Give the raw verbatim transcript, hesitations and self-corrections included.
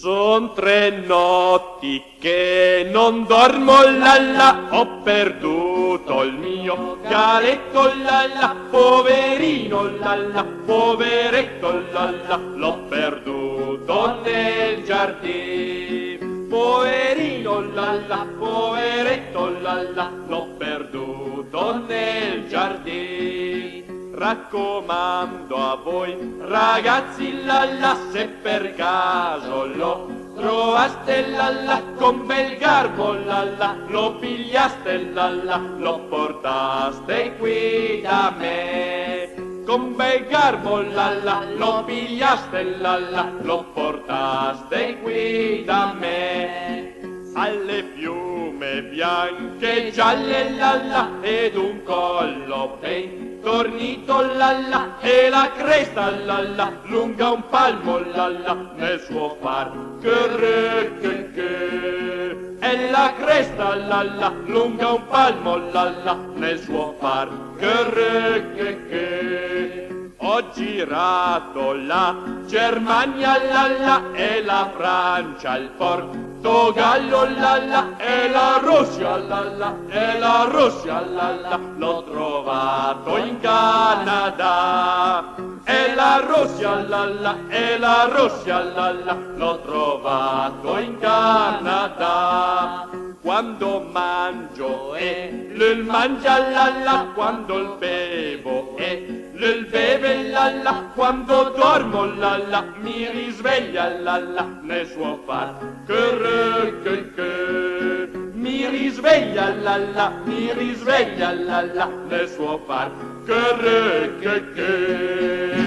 Son tre notti che non dormo, lalla, ho perduto il mio galetto, lalla, poverino, lalla, poveretto, lalla, l'ho perduto nel giardino. Poverino, lalla, poveretto, lalla, l'ho perduto nel giardino. Raccomando a voi ragazzi, lalla, se per caso lo trovaste, lalla, con bel garbo, lalla, lo pigliaste, lalla, lo portaste qui da me. Con bel garbo, lalla, lo pigliaste, lalla, lo portaste qui da me. Alle piume bianche e gialle, lalla, ed un collo pentornito, lalla, e la cresta, lalla, lunga un palmo, lalla, nel suo far che re che che. E la cresta, lalla, lunga un palmo, lalla, nel suo far che re che che. Ho girato la Germania, lalla, e la Francia, il Portogallo, lalla, e la Russia, lalla, e la Russia, lalla, l'ho trovato in Canada. E la Russia, lalla, e la Russia, lalla, l'ho trovato in Canada. Quando mangio e l'el mangia, lalla, quando il bevo e l'el beve, lalla, quando dormo, lalla, mi risveglia, lalla, nel suo far che re che che. Mi risveglia, lalla, mi risveglia, lalla, nel suo far che re che che.